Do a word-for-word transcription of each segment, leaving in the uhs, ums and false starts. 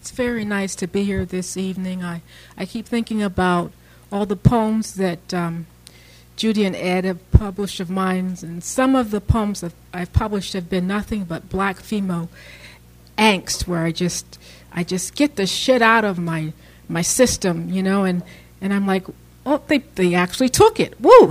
It's very nice to be here this evening. I, I keep thinking about all the poems that um, Judy and Ed have published of mine, and some of the poems that I've published have been nothing but black female angst, where I just I just get the shit out of my my system, you know, and, and I'm like, oh, they they actually took it, woo!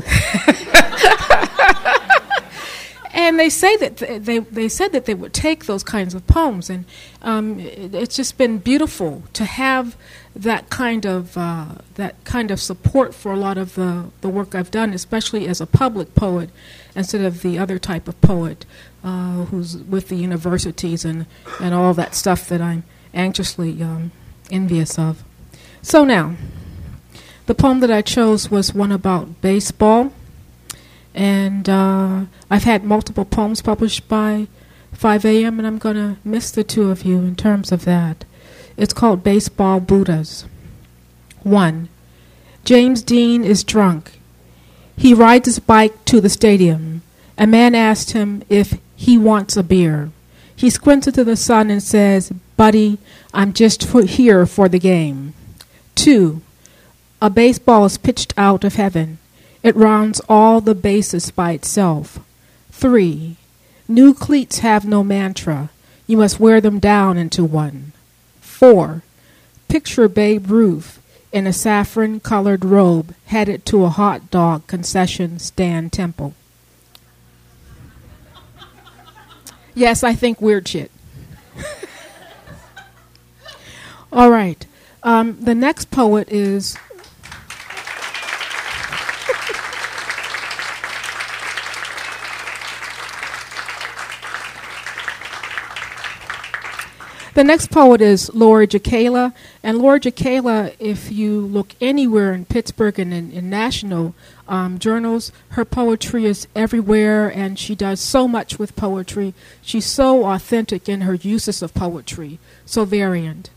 And they say that th- they they said that they would take those kinds of poems, and um, it, it's just been beautiful to have that kind of uh, that kind of support for a lot of the, the work I've done, especially as a public poet, instead of the other type of poet uh, who's with the universities and, and all that stuff that I'm anxiously um, envious of. So now, the poem that I chose was one about baseball. And uh, I've had multiple poems published by five A M, and I'm going to miss the two of you in terms of that. It's called Baseball Buddhas. One, James Dean is drunk. He rides his bike to the stadium. A man asked him if he wants a beer. He squints into the sun and says, "Buddy, I'm just for here for the game." Two, a baseball is pitched out of heaven. It rounds all the bases by itself. Three, new cleats have no mantra. You must wear them down into one. Four, picture Babe Ruth in a saffron-colored robe headed to a hot dog concession stand temple. Yes, I think weird shit. All right. Um, the next poet is... The next poet is Laura Jacala, and Laura Jacala, if you look anywhere in Pittsburgh and in, in national um, journals, her poetry is everywhere, and she does so much with poetry. She's so authentic in her uses of poetry, so variant.